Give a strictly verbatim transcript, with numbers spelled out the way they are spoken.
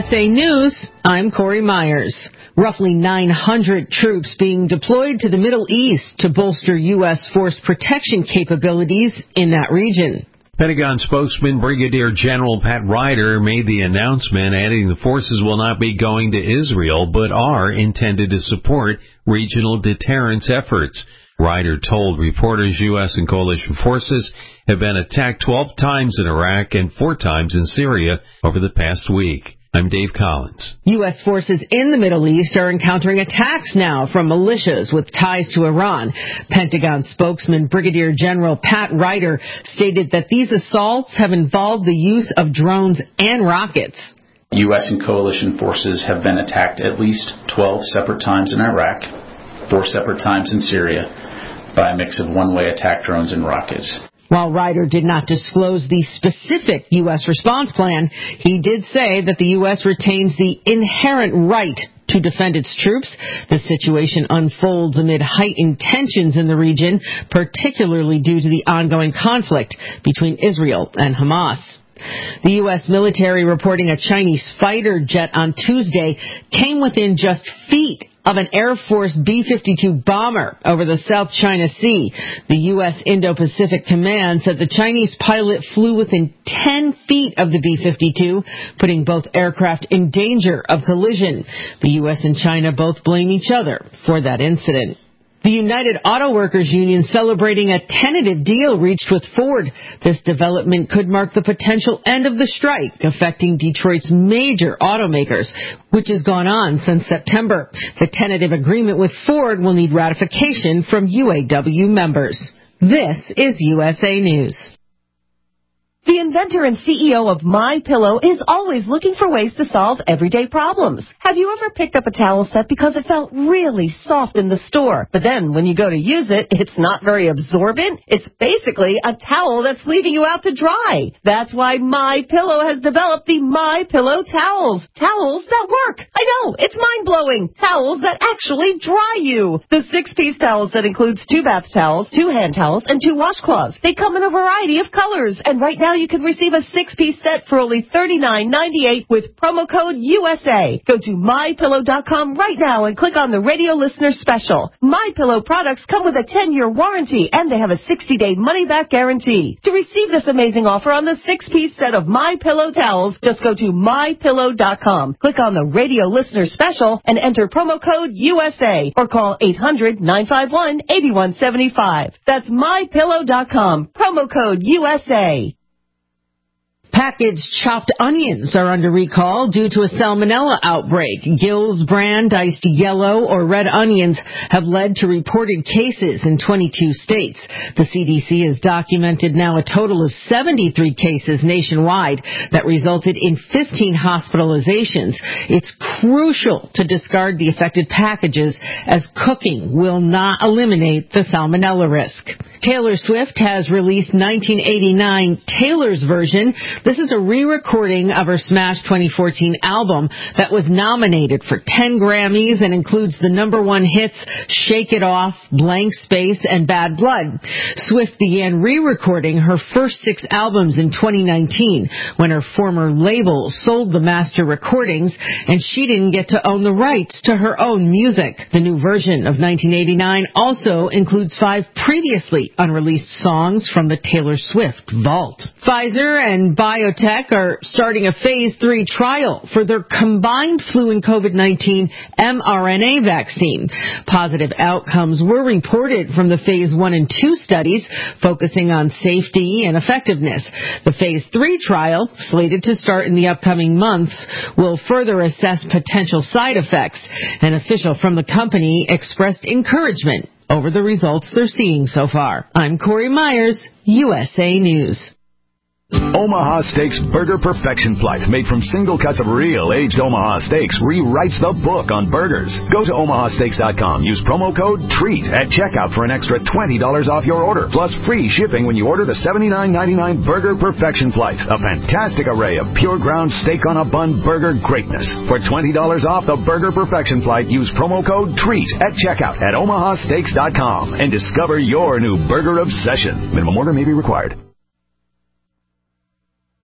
S A News, I'm Corey Myers. Roughly nine hundred troops being deployed to the Middle East to bolster U S force protection capabilities in that region. Pentagon spokesman Brigadier General Pat Ryder made the announcement, adding the forces will not be going to Israel, but are intended to support regional deterrence efforts. Ryder told reporters U S and coalition forces have been attacked twelve times in Iraq and four times in Syria over the past week. I'm Dave Collins. U S forces in the Middle East are encountering attacks now from militias with ties to Iran. Pentagon spokesman Brigadier General Pat Ryder stated that these assaults have involved the use of drones and rockets. U S and coalition forces have been attacked at least twelve separate times in Iraq, four separate times in Syria, by a mix of one-way attack drones and rockets. While Ryder did not disclose the specific U S response plan, he did say that the U S retains the inherent right to defend its troops. The situation unfolds amid heightened tensions in the region, particularly due to the ongoing conflict between Israel and Hamas. The U S military reporting a Chinese fighter jet on Tuesday came within just feet of an Air Force B fifty-two bomber over the South China Sea. The U S Indo-Pacific Command said the Chinese pilot flew within ten feet of the B fifty-two, putting both aircraft in danger of collision. The U S and China both blame each other for that incident. The United Auto Workers Union celebrating a tentative deal reached with Ford. This development could mark the potential end of the strike affecting Detroit's major automakers, which has gone on since September. The tentative agreement with Ford will need ratification from U A W members. This is U S A News. The inventor and C E O of MyPillow is always looking for ways to solve everyday problems. Have you ever picked up a towel set because it felt really soft in the store, but then when you go to use it, it's not very absorbent? It's basically a towel that's leaving you out to dry. That's why MyPillow has developed the MyPillow towels. Towels that work. I know, it's mind-blowing. Towels that actually dry you. The six-piece towel set includes two bath towels, two hand towels, and two washcloths. They come in a variety of colors, and right now you can receive a six-piece set for only thirty-nine ninety-eight with promo code U S A. Go to my pillow dot com right now and click on the radio listener special. MyPillow products come with a ten-year warranty, and they have a sixty-day money-back guarantee. To receive this amazing offer on the six-piece set of MyPillow towels, just go to my pillow dot com, click on the radio listener special, and enter promo code U S A, or call eight hundred nine five one eight one seven five. That's my pillow dot com, promo code U S A. Packaged chopped onions are under recall due to a salmonella outbreak. Gill's brand diced yellow or red onions have led to reported cases in twenty-two states. The C D C has documented now a total of seventy-three cases nationwide that resulted in fifteen hospitalizations. It's crucial to discard the affected packages, as cooking will not eliminate the salmonella risk. Taylor Swift has released nineteen eighty-nine Taylor's Version. This is a re-recording of her Smash twenty fourteen album that was nominated for ten Grammys and includes the number one hits Shake It Off, Blank Space, and Bad Blood. Swift began re-recording her first six albums in twenty nineteen when her former label sold the master recordings and she didn't get to own the rights to her own music. The new version of nineteen eighty-nine also includes five previously unreleased songs from the Taylor Swift vault. Pfizer and Biotech are starting a phase three trial for their combined flu and COVID nineteen mRNA vaccine. Positive outcomes were reported from the phase one and two studies, focusing on safety and effectiveness. The phase three trial, slated to start in the upcoming months, will further assess potential side effects. An official from the company expressed encouragement over the results they're seeing so far. I'm Corey Myers, U S A News. Omaha Steaks Burger Perfection Flight, made from single cuts of real aged Omaha steaks, rewrites the book on burgers. Go to omaha steaks dot com. Use promo code TREAT at checkout for an extra twenty dollars off your order, plus free shipping when you order the seventy-nine ninety-nine Burger Perfection Flight, a fantastic array of pure ground steak on a bun burger greatness. For twenty dollars off the Burger Perfection Flight, use promo code TREAT at checkout at omaha steaks dot com and discover your new burger obsession. Minimum order may be required.